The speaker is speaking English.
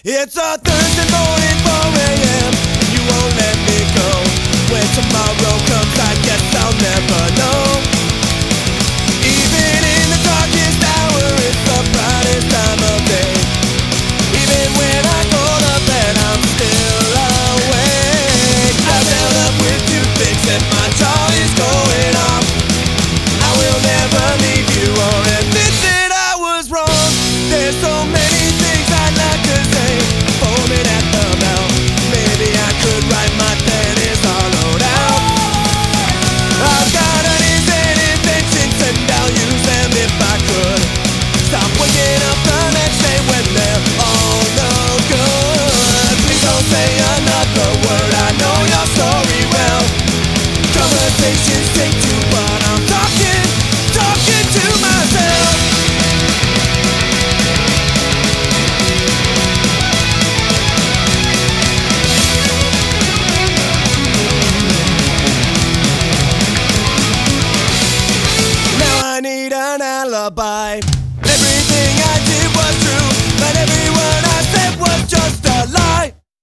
It's a Thursday morning, 4 a.m. You won't let me go. When tomorrow comes, I guess I'll never know. Even in the darkest hour, it's the brightest time of day. Even when I call up and I'm still awake, I fell up with toothpicks and my jaw is going off. I will never leave you or admit that I was wrong. There's so many things I'd like to say, foaming at the mouth. Maybe I could write my pennies hollowed out. I've got ideas and inventions and I'll use them if I could. Stop waking up the next day when they're all no good. Please don't say another word, I know your story well. Conversations take two, but I'm talking to myself. Now I need an alibi.